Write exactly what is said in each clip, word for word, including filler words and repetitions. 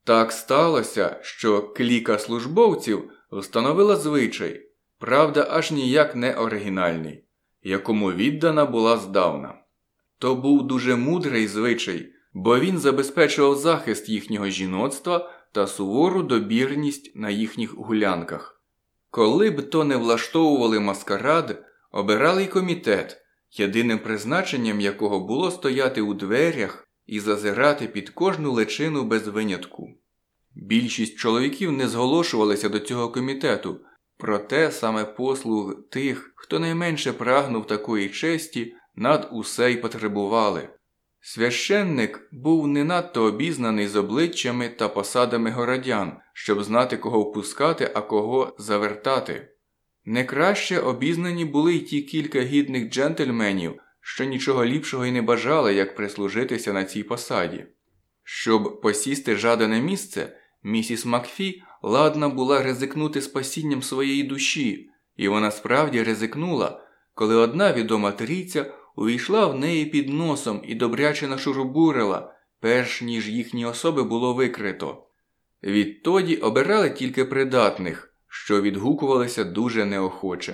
Так сталося, що кліка службовців встановила звичай, правда аж ніяк не оригінальний, якому віддана була здавна. То був дуже мудрий звичай, бо він забезпечував захист їхнього жіноцтва та сувору добірність на їхніх гулянках. Коли б то не влаштовували маскарад, обирали й комітет, єдиним призначенням якого було стояти у дверях і зазирати під кожну личину без винятку. Більшість чоловіків не зголошувалися до цього комітету, проте саме послуг тих, хто найменше прагнув такої честі, над усе й потребували. Священник був не надто обізнаний з обличчями та посадами городян, щоб знати, кого впускати, а кого завертати. Не краще обізнані були й ті кілька гідних джентльменів, що нічого ліпшого й не бажали, як прислужитися на цій посаді. Щоб посісти жадане місце, місіс Макфі ладна була ризикнути спасінням своєї душі, і вона справді ризикнула, коли одна відома трійця увійшла в неї під носом і добряче нашурубурила, перш ніж їхні особи було викрито. Відтоді обирали тільки придатних, що відгукувалися дуже неохоче.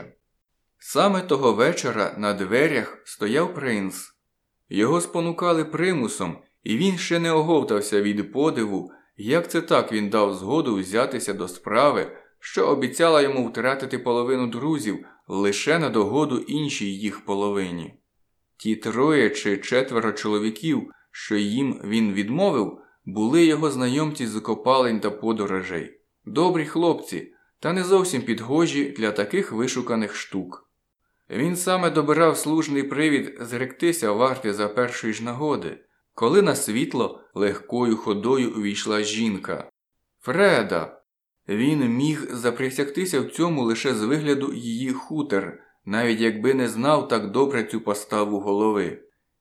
Саме того вечора на дверях стояв принц. Його спонукали примусом, і він ще не оговтався від подиву, як це так він дав згоду взятися до справи, що обіцяла йому втратити половину друзів лише на догоду іншій їх половині. Ті троє чи четверо чоловіків, що їм він відмовив, були його знайомці з копалень та подорожей. Добрі хлопці, та не зовсім підгожі для таких вишуканих штук. Він саме добирав слушний привід зректися варти за першої ж нагоди, коли на світло легкою ходою увійшла жінка. Фреда! Він міг заприсягтися в цьому лише з вигляду її хутер, навіть якби не знав так добре цю поставу голови.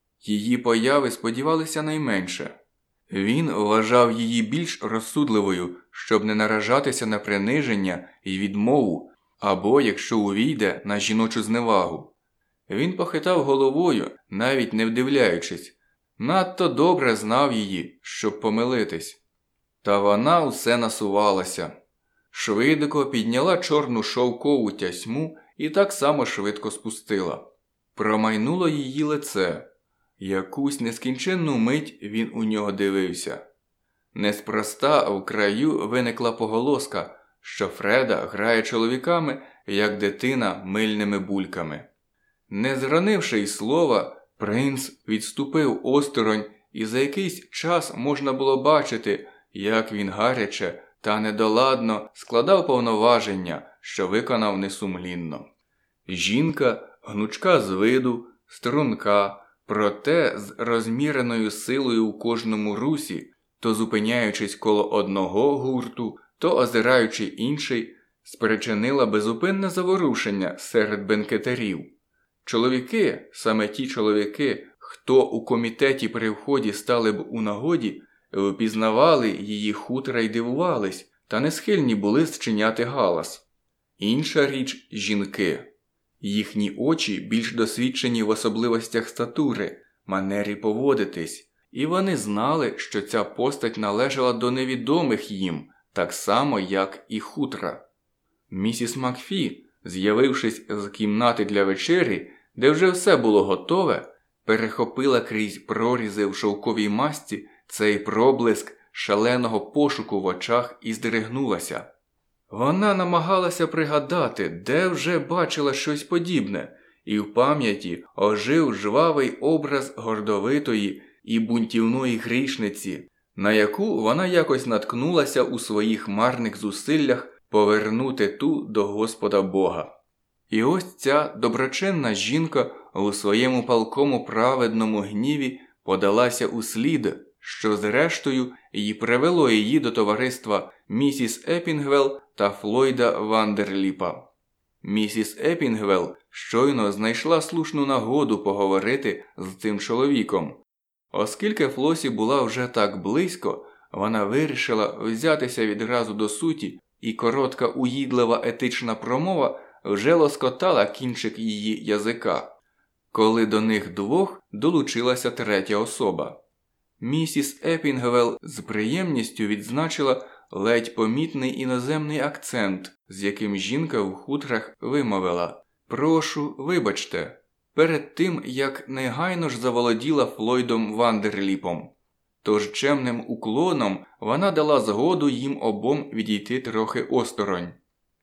Її появи сподівалися найменше. Він вважав її більш розсудливою, щоб не наражатися на приниження і відмову, або, якщо увійде, на жіночу зневагу. Він похитав головою, навіть не вдивляючись. Надто добре знав її, щоб помилитись. Та вона усе насувалася. Швидко підняла чорну шовкову тясьму і так само швидко спустила. Промайнуло її лице. Якусь нескінченну мить він у нього дивився. Неспроста в краю виникла поголоска, що Фреда грає чоловіками, як дитина мильними бульками. Не зронивши й слова, принц відступив осторонь, і за якийсь час можна було бачити, як він гаряче та недоладно складав повноваження, що виконав несумлінно. Жінка, гнучка з виду, струнка, проте з розміреною силою у кожному русі, то зупиняючись коло одного гурту, то озираючи інший, спричинила безупинне заворушення серед бенкетарів. Чоловіки, саме ті чоловіки, хто у комітеті при вході стали б у нагоді, впізнавали її хутра й дивувались, та не схильні були зчиняти галас. Інша річ – жінки. Їхні очі більш досвідчені в особливостях статури, манері поводитись, і вони знали, що ця постать належала до невідомих їм, так само, як і хутра. Місіс Макфі, з'явившись з кімнати для вечері, де вже все було готове, перехопила крізь прорізи в шовковій масці цей проблиск шаленого пошуку в очах і здригнулася. Вона намагалася пригадати, де вже бачила щось подібне, і в пам'яті ожив жвавий образ гордовитої і бунтівної грішниці, на яку вона якось наткнулася у своїх марних зусиллях повернути ту до Господа Бога. І ось ця доброчинна жінка у своєму палкому праведному гніві подалася у слід, що зрештою і привело її до товариства місіс Епінгвелл та Флойда Вандерліпа. Місіс Епінгвелл щойно знайшла слушну нагоду поговорити з цим чоловіком. Оскільки Флосі була вже так близько, вона вирішила взятися відразу до суті, і коротка уїдлива етична промова вже лоскотала кінчик її язика, коли до них двох долучилася третя особа. Місіс Епінгвелл з приємністю відзначила ледь помітний іноземний акцент, з яким жінка в хутрах вимовила «Прошу, вибачте», перед тим, як негайно ж заволоділа Флойдом Вандерліпом. Тож чемним уклоном вона дала згоду їм обом відійти трохи осторонь.